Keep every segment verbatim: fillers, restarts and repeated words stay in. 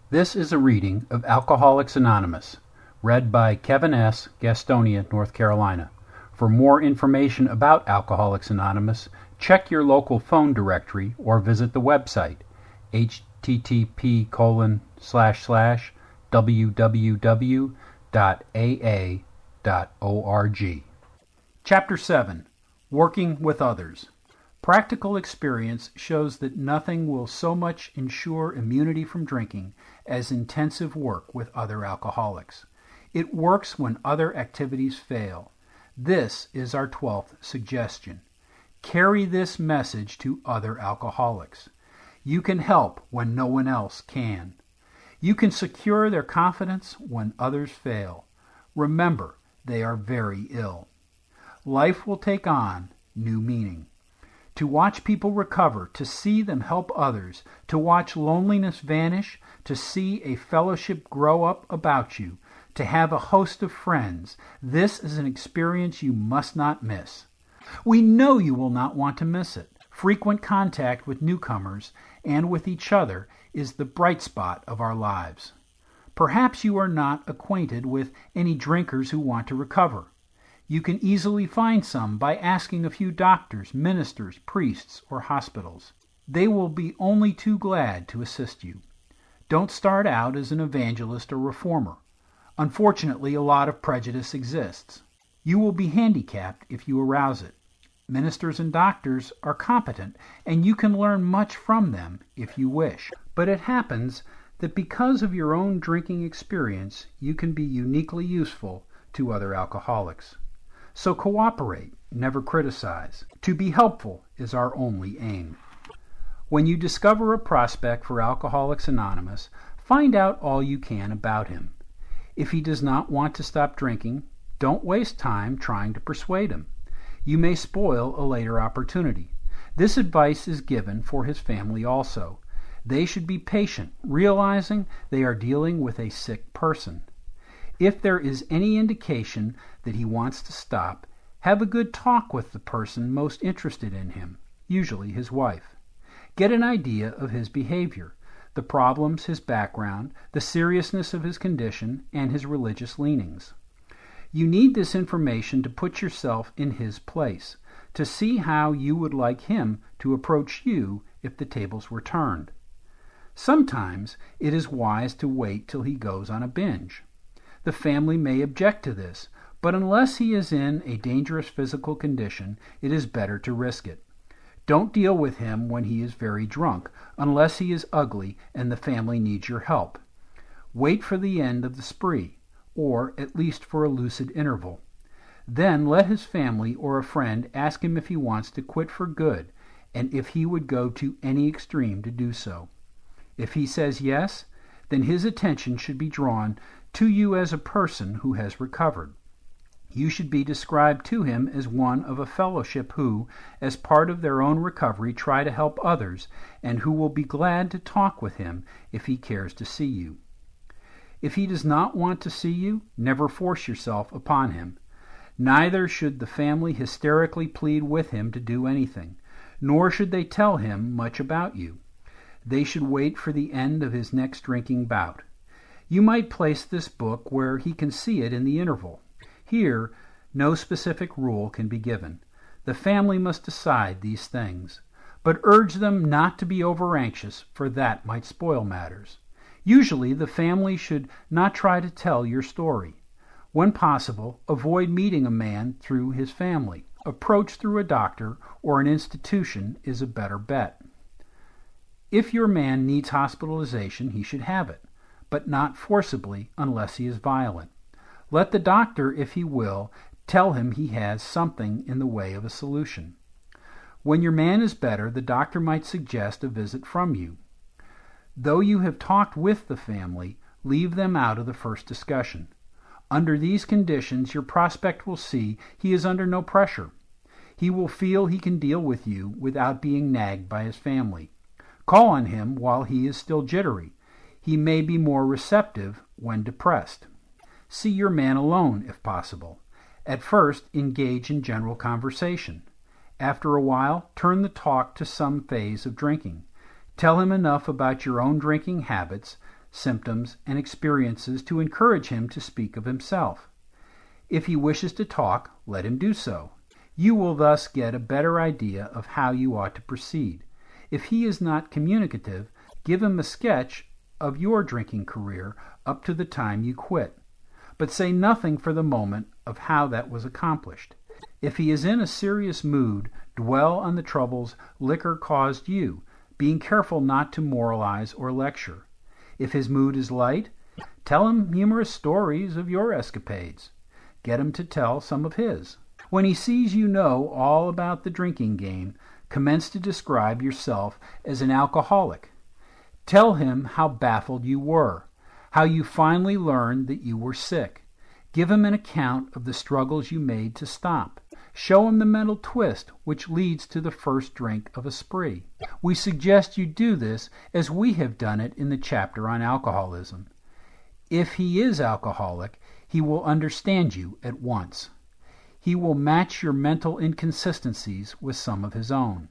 This is a reading of Alcoholics Anonymous, read by Kevin S., Gastonia, North Carolina. For more information about Alcoholics Anonymous, check your local phone directory or visit the website http colon slash slash www dot a a dot org. Chapter seven. Working with Others. Practical experience shows that nothing will so much ensure immunity from drinking as intensive work with other alcoholics. It works when other activities fail. This is our twelfth suggestion. Carry this message to other alcoholics. You can help when no one else can. You can secure their confidence when others fail. Remember, they are very ill. Life will take on new meaning. To watch people recover, to see them help others, to watch loneliness vanish, to see a fellowship grow up about you, to have a host of friends, this is an experience you must not miss. We know you will not want to miss it. Frequent contact with newcomers and with each other is the bright spot of our lives. Perhaps you are not acquainted with any drinkers who want to recover. You can easily find some by asking a few doctors, ministers, priests, or hospitals. They will be only too glad to assist you. Don't start out as an evangelist or reformer. Unfortunately, a lot of prejudice exists. You will be handicapped if you arouse it. Ministers and doctors are competent, and you can learn much from them if you wish. But it happens that because of your own drinking experience, you can be uniquely useful to other alcoholics. So cooperate, never criticize. To be helpful is our only aim. When you discover a prospect for Alcoholics Anonymous, find out all you can about him. If he does not want to stop drinking, don't waste time trying to persuade him. You may spoil a later opportunity. This advice is given for his family also. They should be patient, realizing they are dealing with a sick person. If there is any indication that he wants to stop, have a good talk with the person most interested in him, usually his wife. Get an idea of his behavior, the problems, his background, the seriousness of his condition, and his religious leanings. You need this information to put yourself in his place, to see how you would like him to approach you if the tables were turned. Sometimes it is wise to wait till he goes on a binge. The family may object to this, but unless he is in a dangerous physical condition, it is better to risk it. Don't deal with him when he is very drunk, unless he is ugly and the family needs your help. Wait for the end of the spree, or at least for a lucid interval. Then let his family or a friend ask him if he wants to quit for good, and if he would go to any extreme to do so. If he says yes, then his attention should be drawn to you as a person who has recovered. You should be described to him as one of a fellowship who, as part of their own recovery, try to help others, and who will be glad to talk with him if he cares to see you. If he does not want to see you, never force yourself upon him. Neither should the family hysterically plead with him to do anything, nor should they tell him much about you. They should wait for the end of his next drinking bout. You might place this book where he can see it in the interval. Here, no specific rule can be given. The family must decide these things, but urge them not to be over-anxious, for that might spoil matters. Usually, the family should not try to tell your story. When possible, avoid meeting a man through his family. Approach through a doctor or an institution is a better bet. If your man needs hospitalization, he should have it, but not forcibly unless he is violent. Let the doctor, if he will, tell him he has something in the way of a solution. When your man is better, the doctor might suggest a visit from you. Though you have talked with the family, leave them out of the first discussion. Under these conditions, your prospect will see he is under no pressure. He will feel he can deal with you without being nagged by his family. Call on him while he is still jittery. He may be more receptive when depressed. See your man alone, if possible. At first, engage in general conversation. After a while, turn the talk to some phase of drinking. Tell him enough about your own drinking habits, symptoms, and experiences to encourage him to speak of himself. If he wishes to talk, let him do so. You will thus get a better idea of how you ought to proceed. If he is not communicative, give him a sketch of your drinking career up to the time you quit, but say nothing for the moment of how that was accomplished. If he is in a serious mood, dwell on the troubles liquor caused you, being careful not to moralize or lecture. If his mood is light, tell him humorous stories of your escapades. Get him to tell some of his. When he sees you know all about the drinking game, commence to describe yourself as an alcoholic. Tell him how baffled you were, how you finally learned that you were sick. Give him an account of the struggles you made to stop. Show him the mental twist which leads to the first drink of a spree. We suggest you do this as we have done it in the chapter on alcoholism. If he is alcoholic, he will understand you at once. He will match your mental inconsistencies with some of his own.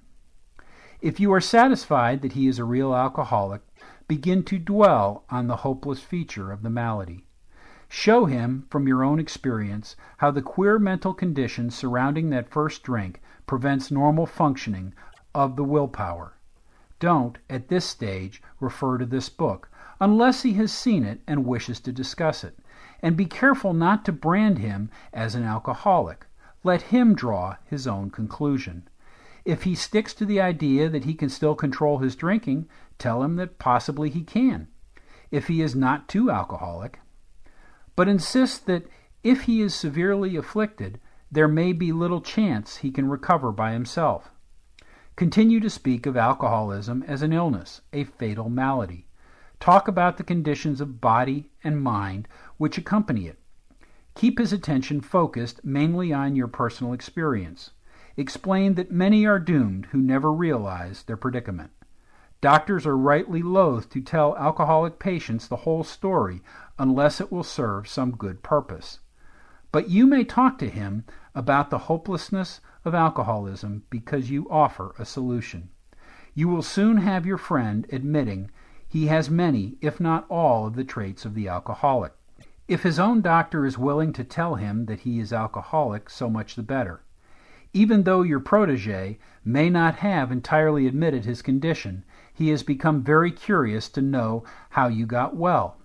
If you are satisfied that he is a real alcoholic, begin to dwell on the hopeless feature of the malady. Show him, from your own experience, how the queer mental condition surrounding that first drink prevents normal functioning of the willpower. Don't, at this stage, refer to this book, unless he has seen it and wishes to discuss it. And be careful not to brand him as an alcoholic. Let him draw his own conclusion. If he sticks to the idea that he can still control his drinking, tell him that possibly he can, if he is not too alcoholic. But insist that if he is severely afflicted, there may be little chance he can recover by himself. Continue to speak of alcoholism as an illness, a fatal malady. Talk about the conditions of body and mind which accompany it. Keep his attention focused mainly on your personal experience. Explain that many are doomed who never realize their predicament. Doctors are rightly loath to tell alcoholic patients the whole story unless it will serve some good purpose. But you may talk to him about the hopelessness of alcoholism because you offer a solution. You will soon have your friend admitting he has many, if not all, of the traits of the alcoholic. If his own doctor is willing to tell him that he is alcoholic, so much the better. Even though your protege may not have entirely admitted his condition, he has become very curious to know how you got well.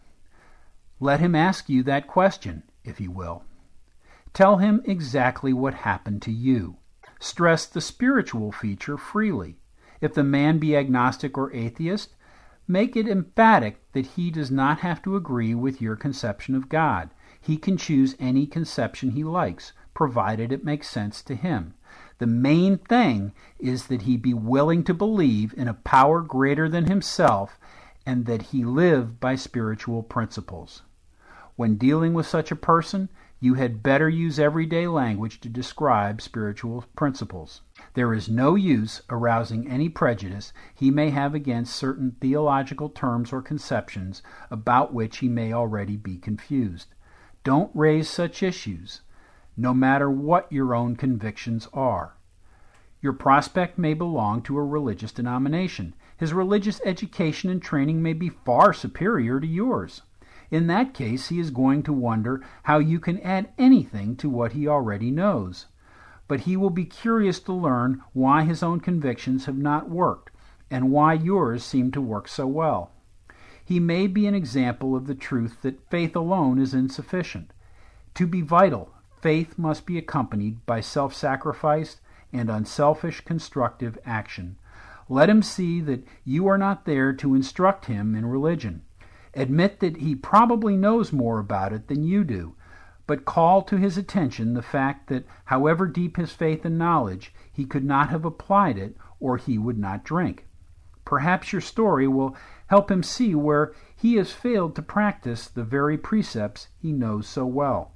Let him ask you that question, if he will. Tell him exactly what happened to you. Stress the spiritual feature freely. If the man be agnostic or atheist, make it emphatic that he does not have to agree with your conception of God. He can choose any conception he likes, provided it makes sense to him. The main thing is that he be willing to believe in a power greater than himself and that he live by spiritual principles. When dealing with such a person, you had better use everyday language to describe spiritual principles. There is no use arousing any prejudice he may have against certain theological terms or conceptions about which he may already be confused. Don't raise such issues, no matter what your own convictions are. Your prospect may belong to a religious denomination. His religious education and training may be far superior to yours. In that case, he is going to wonder how you can add anything to what he already knows. But he will be curious to learn why his own convictions have not worked, and why yours seem to work so well. He may be an example of the truth that faith alone is insufficient. To be vital, faith must be accompanied by self-sacrifice and unselfish constructive action. Let him see that you are not there to instruct him in religion. Admit that he probably knows more about it than you do, but call to his attention the fact that however deep his faith and knowledge, he could not have applied it or he would not drink. Perhaps your story will help him see where he has failed to practice the very precepts he knows so well.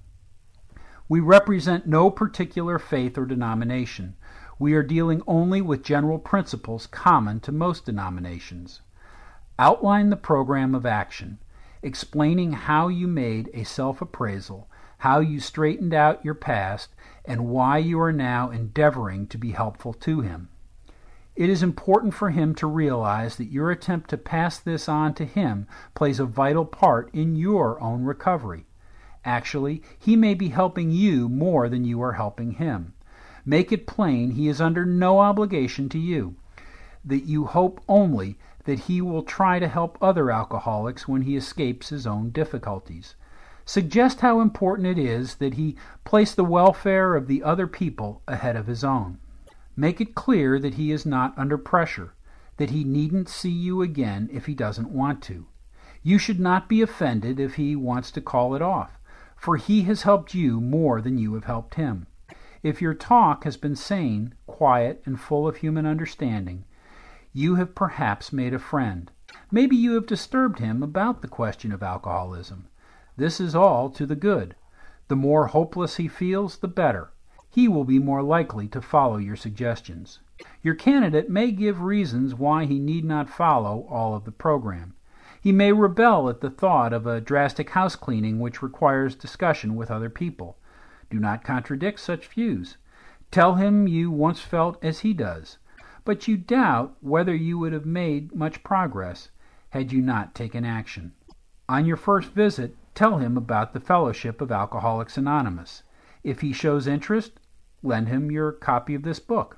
We represent no particular faith or denomination. We are dealing only with general principles common to most denominations. Outline the program of action, explaining how you made a self-appraisal, how you straightened out your past, and why you are now endeavoring to be helpful to him. It is important for him to realize that your attempt to pass this on to him plays a vital part in your own recovery. Actually, he may be helping you more than you are helping him. Make it plain he is under no obligation to you, that you hope only that he will try to help other alcoholics when he escapes his own difficulties. Suggest how important it is that he place the welfare of the other people ahead of his own. Make it clear that he is not under pressure, that he needn't see you again if he doesn't want to. You should not be offended if he wants to call it off, for he has helped you more than you have helped him. If your talk has been sane, quiet, and full of human understanding, you have perhaps made a friend. Maybe you have disturbed him about the question of alcoholism. This is all to the good. The more hopeless he feels, the better. He will be more likely to follow your suggestions. Your candidate may give reasons why he need not follow all of the program. He may rebel at the thought of a drastic house cleaning which requires discussion with other people. Do not contradict such views. Tell him you once felt as he does, but you doubt whether you would have made much progress had you not taken action. On your first visit, tell him about the Fellowship of Alcoholics Anonymous. If he shows interest, lend him your copy of this book.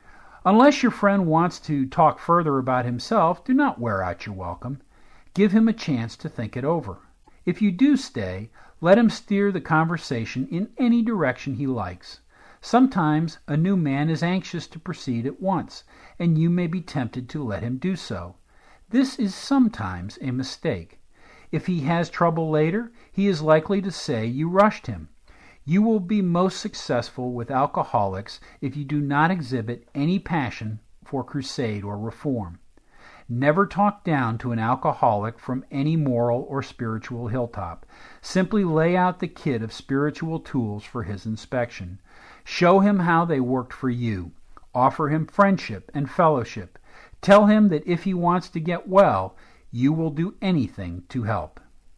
Unless your friend wants to talk further about himself, do not wear out your welcome. Give him a chance to think it over. If you do stay, let him steer the conversation in any direction he likes. Sometimes a new man is anxious to proceed at once, and you may be tempted to let him do so. This is sometimes a mistake. If he has trouble later, he is likely to say you rushed him. You will be most successful with alcoholics if you do not exhibit any passion for crusade or reform. Never talk down to an alcoholic from any moral or spiritual hilltop. Simply lay out the kit of spiritual tools for his inspection. Show him how they worked for you. Offer him friendship and fellowship. Tell him that if he wants to get well, you will do anything to help.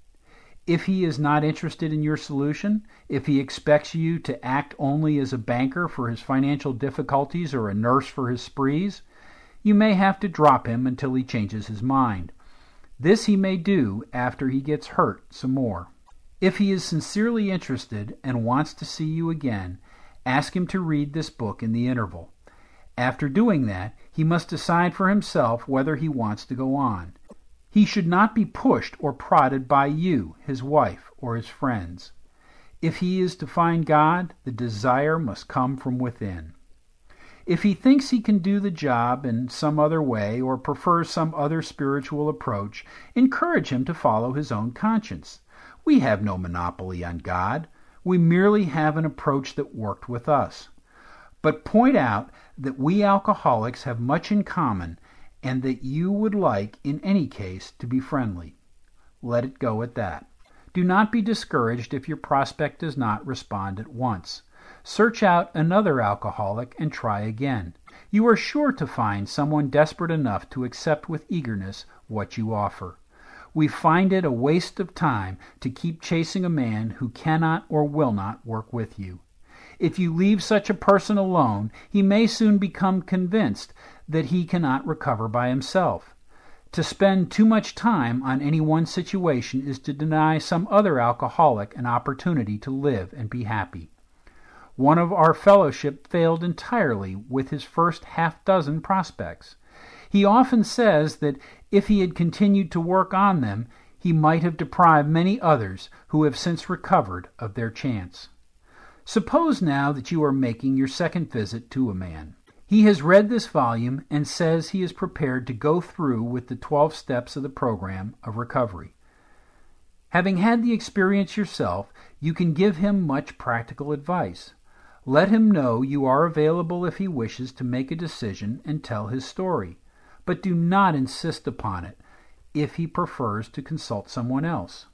If he is not interested in your solution, if he expects you to act only as a banker for his financial difficulties or a nurse for his sprees, you may have to drop him until he changes his mind. This he may do after he gets hurt some more. If he is sincerely interested and wants to see you again, ask him to read this book in the interval. After doing that, he must decide for himself whether he wants to go on. He should not be pushed or prodded by you, his wife, or his friends. If he is to find God, the desire must come from within. If he thinks he can do the job in some other way or prefers some other spiritual approach, encourage him to follow his own conscience. We have no monopoly on God. We merely have an approach that worked with us. But point out that we alcoholics have much in common and that you would like, in any case, to be friendly. Let it go at that. Do not be discouraged if your prospect does not respond at once. Search out another alcoholic and try again. You are sure to find someone desperate enough to accept with eagerness what you offer. We find it a waste of time to keep chasing a man who cannot or will not work with you. If you leave such a person alone, he may soon become convinced that he cannot recover by himself. To spend too much time on any one situation is to deny some other alcoholic an opportunity to live and be happy. One of our fellowship failed entirely with his first half dozen prospects. He often says that if he had continued to work on them, he might have deprived many others who have since recovered of their chance. Suppose now that you are making your second visit to a man. He has read this volume and says he is prepared to go through with the twelve steps of the program of recovery. Having had the experience yourself, you can give him much practical advice. Let him know you are available if he wishes to make a decision and tell his story, but do not insist upon it if he prefers to consult someone else.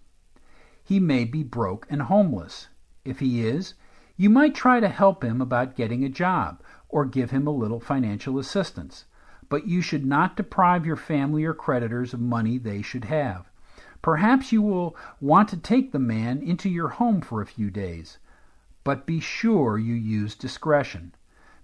He may be broke and homeless. If he is, you might try to help him about getting a job or give him a little financial assistance, but you should not deprive your family or creditors of money they should have. Perhaps you will want to take the man into your home for a few days, but be sure you use discretion.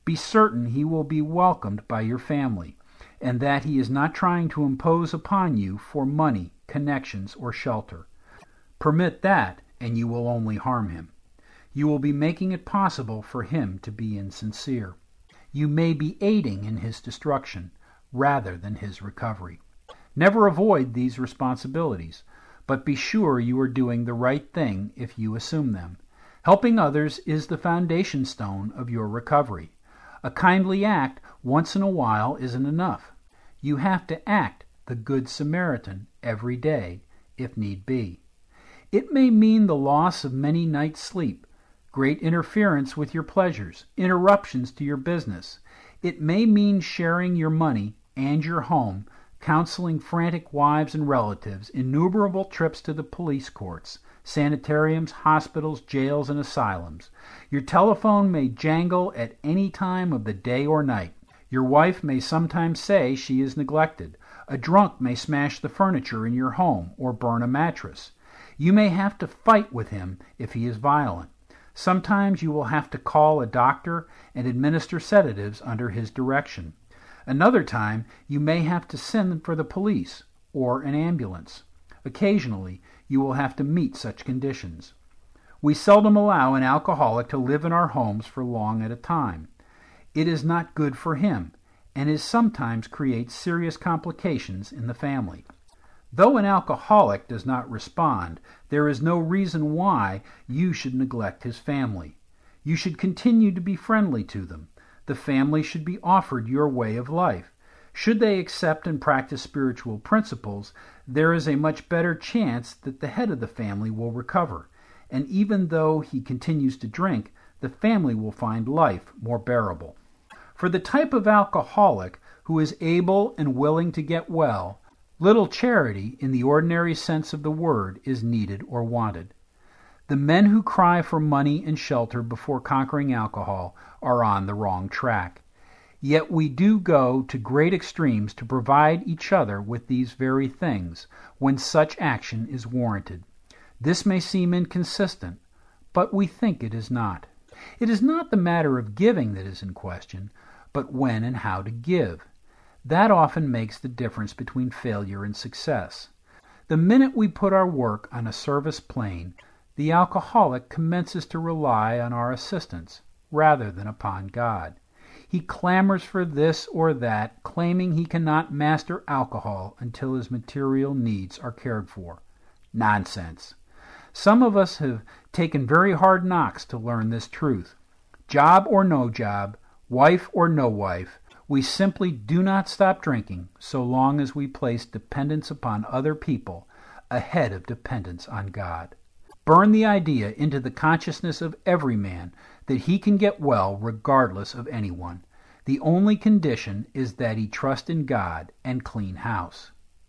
Be certain he will be welcomed by your family, and that he is not trying to impose upon you for money, connections, or shelter. Permit that, and you will only harm him. You will be making it possible for him to be insincere. You may be aiding in his destruction rather than his recovery. Never avoid these responsibilities, but be sure you are doing the right thing if you assume them. Helping others is the foundation stone of your recovery. A kindly act once in a while isn't enough. You have to act the Good Samaritan every day, if need be. It may mean the loss of many nights' sleep, great interference with your pleasures, interruptions to your business. It may mean sharing your money and your home, counseling frantic wives and relatives, innumerable trips to the police courts, sanitariums, hospitals, jails, and asylums. Your telephone may jangle at any time of the day or night. Your wife may sometimes say she is neglected. A drunk may smash the furniture in your home or burn a mattress. You may have to fight with him if he is violent. Sometimes you will have to call a doctor and administer sedatives under his direction. Another time, you may have to send for the police or an ambulance. Occasionally, you will have to meet such conditions. We seldom allow an alcoholic to live in our homes for long at a time. It is not good for him, and is sometimes creates serious complications in the family. Though an alcoholic does not respond, there is no reason why you should neglect his family. You should continue to be friendly to them. The family should be offered your way of life. Should they accept and practice spiritual principles, there is a much better chance that the head of the family will recover. And even though he continues to drink, the family will find life more bearable. For the type of alcoholic who is able and willing to get well, little charity in the ordinary sense of the word is needed or wanted. The men who cry for money and shelter before conquering alcohol are on the wrong track. Yet we do go to great extremes to provide each other with these very things when such action is warranted. This may seem inconsistent, but we think it is not. It is not the matter of giving that is in question, but when and how to give. That often makes the difference between failure and success. The minute we put our work on a service plane, the alcoholic commences to rely on our assistance rather than upon God. He clamors for this or that, claiming he cannot master alcohol until his material needs are cared for. Nonsense. Some of us have taken very hard knocks to learn this truth. Job or no job, wife or no wife, we simply do not stop drinking so long as we place dependence upon other people ahead of dependence on God. Burn the idea into the consciousness of every man that he can get well regardless of anyone. The only condition is that he trust in God and clean house.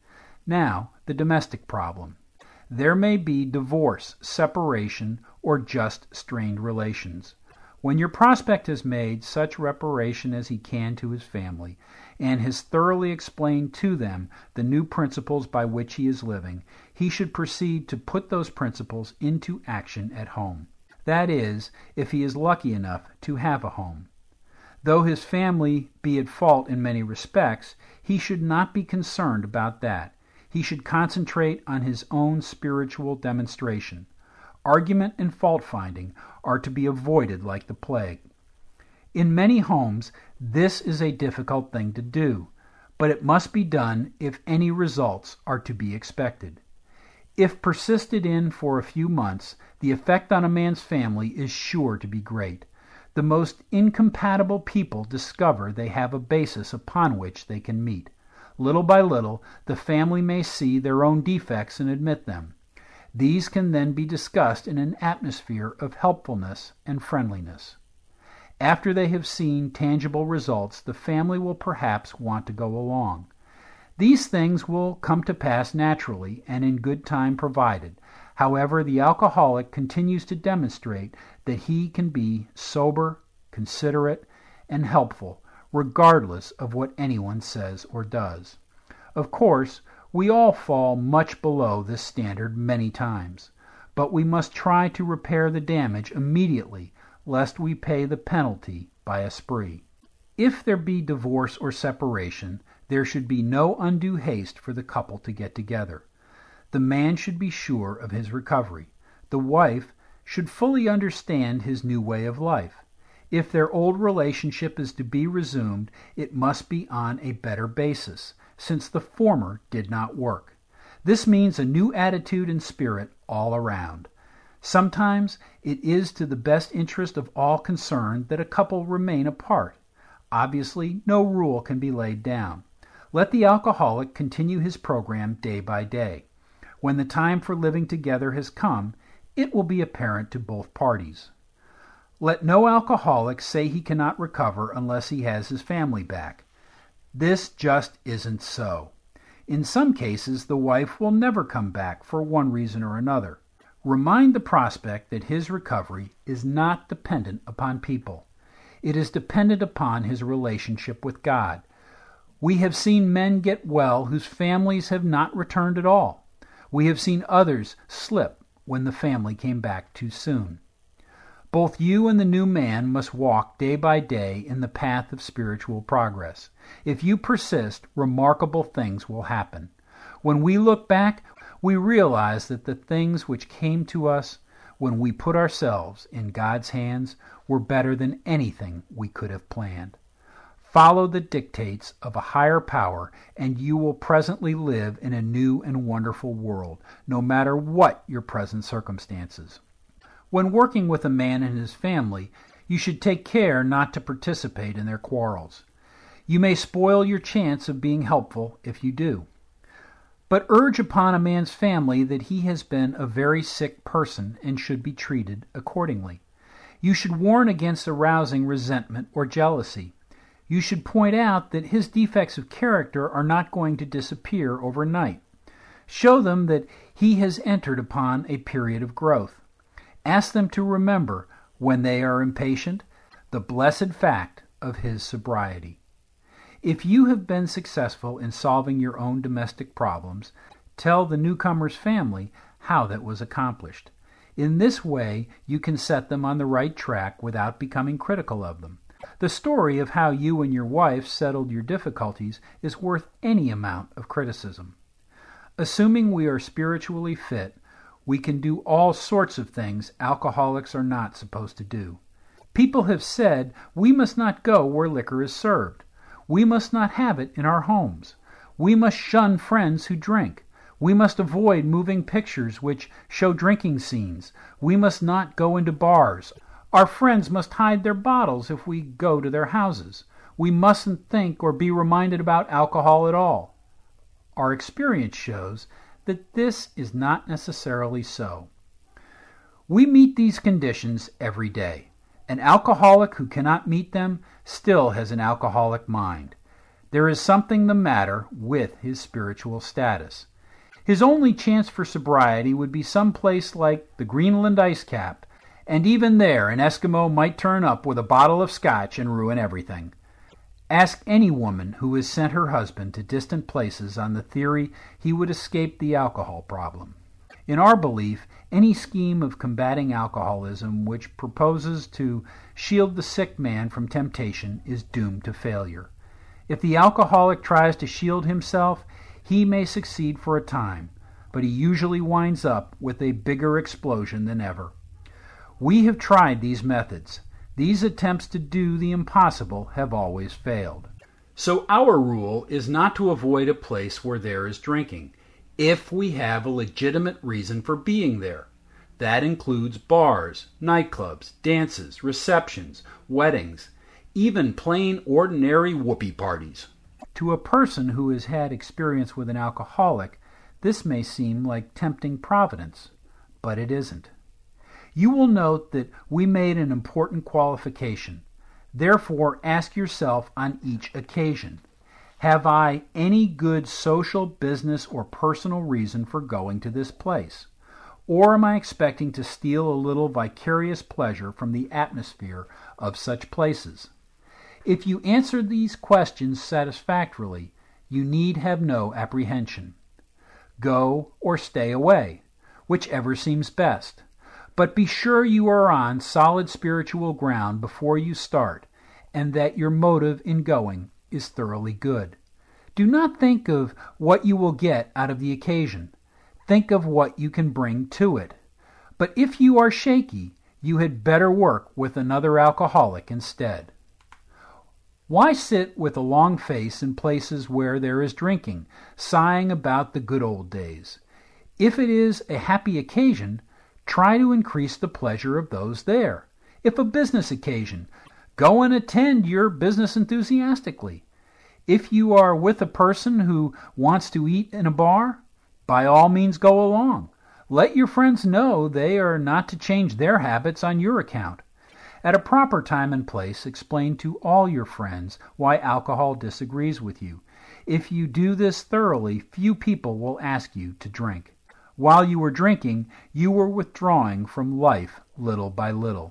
Now, the domestic problem. There may be divorce, separation, or just strained relations. When your prospect has made such reparation as he can to his family, and has thoroughly explained to them the new principles by which he is living, he should proceed to put those principles into action at home. That is, if he is lucky enough to have a home. Though his family be at fault in many respects, he should not be concerned about that. He should concentrate on his own spiritual demonstration. Argument and fault-finding are to be avoided like the plague. In many homes, this is a difficult thing to do, but it must be done if any results are to be expected. If persisted in for a few months, the effect on a man's family is sure to be great. The most incompatible people discover they have a basis upon which they can meet. Little by little, the family may see their own defects and admit them. These can then be discussed in an atmosphere of helpfulness and friendliness. After they have seen tangible results, the family will perhaps want to go along. These things will come to pass naturally and in good time provided. However, the alcoholic continues to demonstrate that he can be sober, considerate, and helpful, regardless of what anyone says or does. Of course, we all fall much below this standard many times, but we must try to repair the damage immediately, lest we pay the penalty by a spree. If there be divorce or separation, there should be no undue haste for the couple to get together. The man should be sure of his recovery. The wife should fully understand his new way of life. If their old relationship is to be resumed, it must be on a better basis, since the former did not work. This means a new attitude and spirit all around. Sometimes it is to the best interest of all concerned that a couple remain apart. Obviously, no rule can be laid down. Let the alcoholic continue his program day by day. When the time for living together has come, it will be apparent to both parties. Let no alcoholic say he cannot recover unless he has his family back. This just isn't so. In some cases, the wife will never come back for one reason or another. Remind the prospect that his recovery is not dependent upon people. It is dependent upon his relationship with God. We have seen men get well whose families have not returned at all. We have seen others slip when the family came back too soon. Both you and the new man must walk day by day in the path of spiritual progress. If you persist, remarkable things will happen. When we look back, we realize that the things which came to us when we put ourselves in God's hands were better than anything we could have planned. Follow the dictates of a higher power, and you will presently live in a new and wonderful world, no matter what your present circumstances. When working with a man and his family, you should take care not to participate in their quarrels. You may spoil your chance of being helpful if you do. But urge upon a man's family that he has been a very sick person and should be treated accordingly. You should warn against arousing resentment or jealousy. You should point out that his defects of character are not going to disappear overnight. Show them that he has entered upon a period of growth. Ask them to remember, when they are impatient, the blessed fact of his sobriety. If you have been successful in solving your own domestic problems, tell the newcomer's family how that was accomplished. In this way, you can set them on the right track without becoming critical of them. The story of how you and your wife settled your difficulties is worth any amount of criticism. Assuming we are spiritually fit, we can do all sorts of things alcoholics are not supposed to do. People have said we must not go where liquor is served. We must not have it in our homes. We must shun friends who drink. We must avoid moving pictures which show drinking scenes. We must not go into bars. Our friends must hide their bottles if we go to their houses. We mustn't think or be reminded about alcohol at all. Our experience shows that this is not necessarily so. We meet these conditions every day. An alcoholic who cannot meet them still has an alcoholic mind. There is something the matter with his spiritual status. His only chance for sobriety would be some place like the Greenland ice cap, and even there an Eskimo might turn up with a bottle of scotch and ruin everything. Ask any woman who has sent her husband to distant places on the theory he would escape the alcohol problem. In our belief, any scheme of combating alcoholism which proposes to shield the sick man from temptation is doomed to failure. If the alcoholic tries to shield himself, he may succeed for a time, but he usually winds up with a bigger explosion than ever. We have tried these methods. These attempts to do the impossible have always failed. So our rule is not to avoid a place where there is drinking, if we have a legitimate reason for being there. That includes bars, nightclubs, dances, receptions, weddings, even plain ordinary whoopee parties. To a person who has had experience with an alcoholic, this may seem like tempting providence, but it isn't. You will note that we made an important qualification. Therefore, ask yourself on each occasion, have I any good social, business, or personal reason for going to this place? Or am I expecting to steal a little vicarious pleasure from the atmosphere of such places? If you answer these questions satisfactorily, you need have no apprehension. Go or stay away, whichever seems best. But be sure you are on solid spiritual ground before you start, and that your motive in going is thoroughly good. Do not think of what you will get out of the occasion. Think of what you can bring to it. But if you are shaky, you had better work with another alcoholic instead. Why sit with a long face in places where there is drinking, sighing about the good old days? If it is a happy occasion, try to increase the pleasure of those there. If a business occasion, go and attend your business enthusiastically. If you are with a person who wants to eat in a bar, by all means go along. Let your friends know they are not to change their habits on your account. At a proper time and place, explain to all your friends why alcohol disagrees with you. If you do this thoroughly, few people will ask you to drink. While you were drinking, you were withdrawing from life little by little.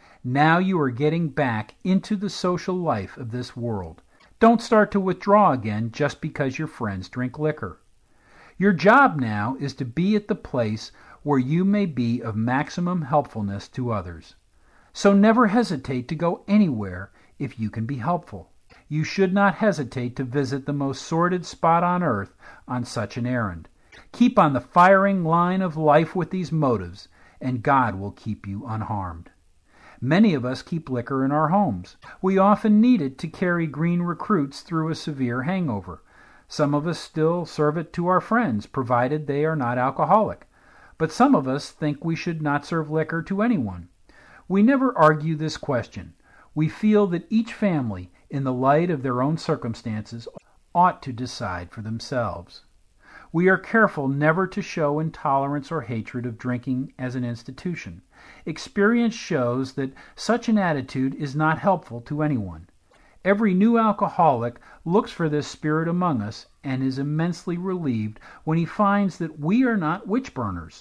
Now you are getting back into the social life of this world. Don't start to withdraw again just because your friends drink liquor. Your job now is to be at the place where you may be of maximum helpfulness to others. So never hesitate to go anywhere if you can be helpful. You should not hesitate to visit the most sordid spot on earth on such an errand. Keep on the firing line of life with these motives, and God will keep you unharmed. Many of us keep liquor in our homes. We often need it to carry green recruits through a severe hangover. Some of us still serve it to our friends, provided they are not alcoholic. But some of us think we should not serve liquor to anyone. We never argue this question. We feel that each family, in the light of their own circumstances, ought to decide for themselves. We are careful never to show intolerance or hatred of drinking as an institution. Experience shows that such an attitude is not helpful to anyone. Every new alcoholic looks for this spirit among us and is immensely relieved when he finds that we are not witch-burners.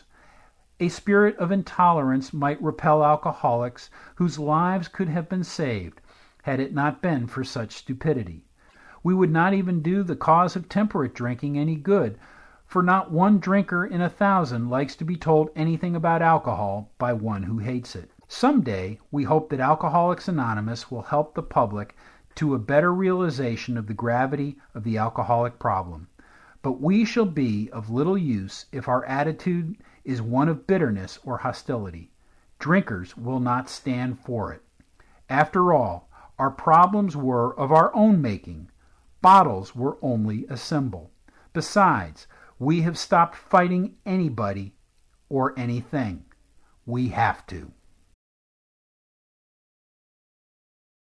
A spirit of intolerance might repel alcoholics whose lives could have been saved had it not been for such stupidity. We would not even do the cause of temperate drinking any good, for not one drinker in a thousand likes to be told anything about alcohol by one who hates it. Someday, we hope that Alcoholics Anonymous will help the public to a better realization of the gravity of the alcoholic problem. But we shall be of little use if our attitude is one of bitterness or hostility. Drinkers will not stand for it. After all, our problems were of our own making. Bottles were only a symbol. Besides, we have stopped fighting anybody or anything. We have to.